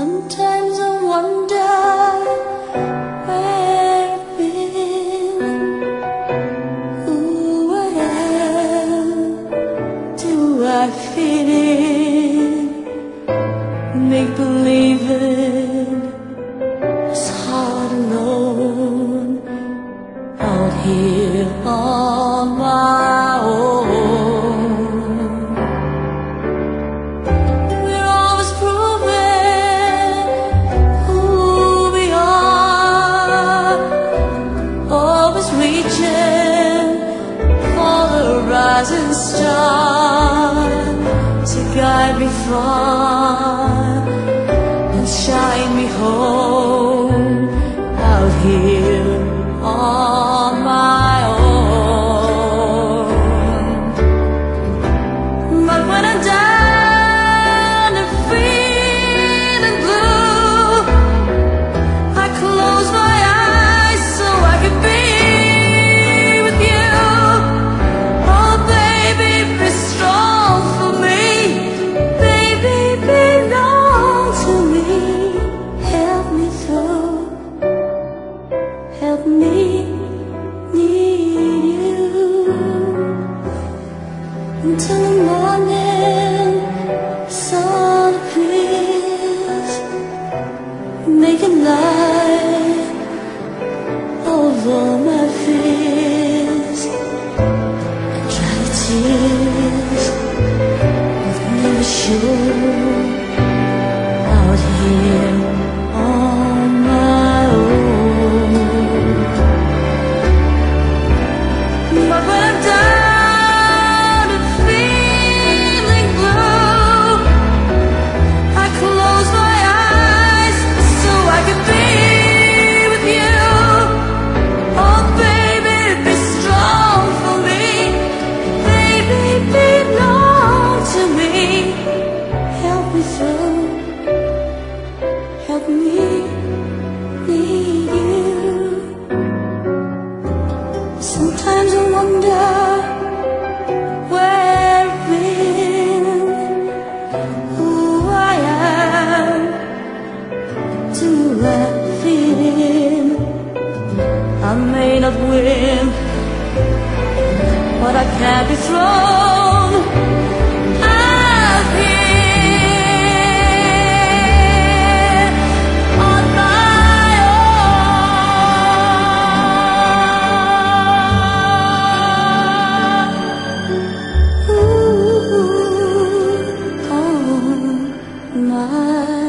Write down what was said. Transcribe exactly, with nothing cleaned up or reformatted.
Sometimes I wonder where I've been, who I am. Do I fit in? Make believing it's hard alone out here on my own. We're always proving who we are, always reaching for the rising star to guide me far and shine me home out here on my own. But when I'm down and feeling blue, I close my eyes so I can be with you. Oh baby, be strong for me. Baby, belong to me. Help me through, help me need you until the morning sun appears, making light over my fears and dry the tears with never sure out here on my own. But when I'm down and feeling blue, I close my eyes so I can be with you. Oh baby, be strong for me. Baby, belong to me. Help me through, help me need you. Sometimes I wonder where I've been, who I am. Do I fit in? I may not win, but I can't be thrown out here on my own. Ooh, on my